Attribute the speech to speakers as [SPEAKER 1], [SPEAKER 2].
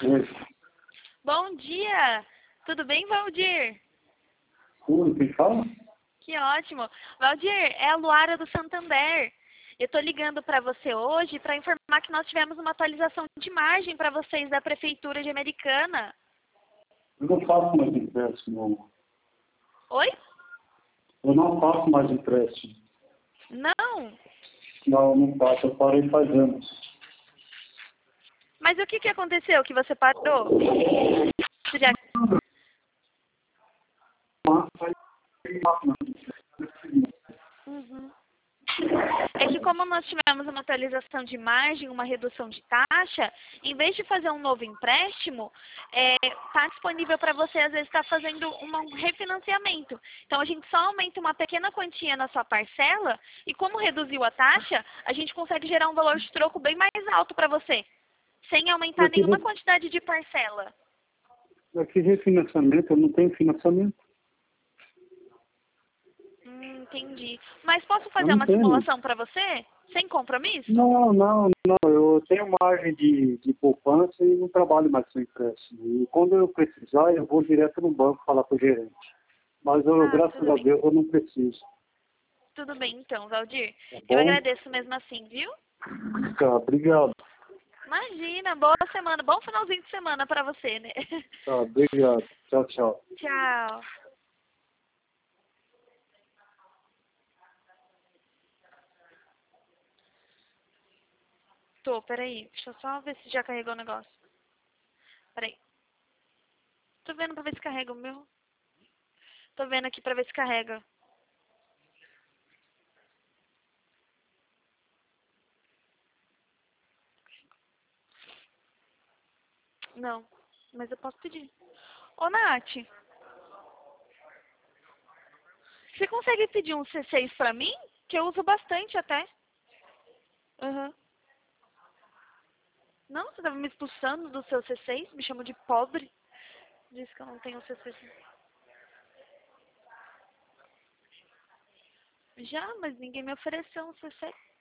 [SPEAKER 1] Oi.
[SPEAKER 2] Bom dia! Tudo bem, Valdir?
[SPEAKER 1] Oi, quem fala?
[SPEAKER 2] Que ótimo! Valdir, é a Luara do Santander. Eu estou ligando para você hoje para informar que nós tivemos uma atualização de margem para vocês da Prefeitura de Americana.
[SPEAKER 1] Eu não faço mais empréstimo.
[SPEAKER 2] Oi?
[SPEAKER 1] Eu não faço mais empréstimo.
[SPEAKER 2] Não!
[SPEAKER 1] Não, não faço. Eu parei faz anos.
[SPEAKER 2] Mas o que aconteceu que você parou? Você já... Uhum. É que como nós tivemos uma atualização de margem, uma redução de taxa, em vez de fazer um novo empréstimo, está disponível para você, às vezes, estar fazendo um refinanciamento. Então, a gente só aumenta uma pequena quantia na sua parcela e como reduziu a taxa, a gente consegue gerar um valor de troco bem mais alto para você, sem aumentar
[SPEAKER 1] Mas
[SPEAKER 2] nenhuma quantidade de parcela.
[SPEAKER 1] que refinanciamento? Eu não tenho financiamento.
[SPEAKER 2] Entendi. Mas posso
[SPEAKER 1] Eu
[SPEAKER 2] fazer
[SPEAKER 1] não
[SPEAKER 2] uma
[SPEAKER 1] tenho.
[SPEAKER 2] simulação para você? Sem compromisso?
[SPEAKER 1] Não. Eu tenho margem de poupança e não trabalho mais com empréstimo. E quando eu precisar, eu vou direto no banco falar com o gerente. Mas eu,
[SPEAKER 2] Ah,
[SPEAKER 1] graças
[SPEAKER 2] tudo
[SPEAKER 1] a
[SPEAKER 2] bem.
[SPEAKER 1] Deus, eu não preciso.
[SPEAKER 2] Tudo bem, então, Valdir.
[SPEAKER 1] Tá
[SPEAKER 2] Eu
[SPEAKER 1] bom?
[SPEAKER 2] agradeço mesmo assim, viu?
[SPEAKER 1] Tá, obrigado.
[SPEAKER 2] Imagina, boa semana, bom finalzinho de semana pra você, né?
[SPEAKER 1] Tá, obrigado. Tchau, tchau.
[SPEAKER 2] Tchau. Peraí. Deixa eu só ver se já carregou o negócio. Peraí. Tô vendo pra ver se carrega o meu. Tô vendo aqui pra ver se carrega. Não, mas eu posso pedir. Ô, Nath, você consegue pedir um C6 pra mim? Que eu uso bastante até. Aham. Não, você tava me expulsando do seu C6? Me chamou de pobre. Disse que eu não tenho C6. Já, mas ninguém me ofereceu um C6.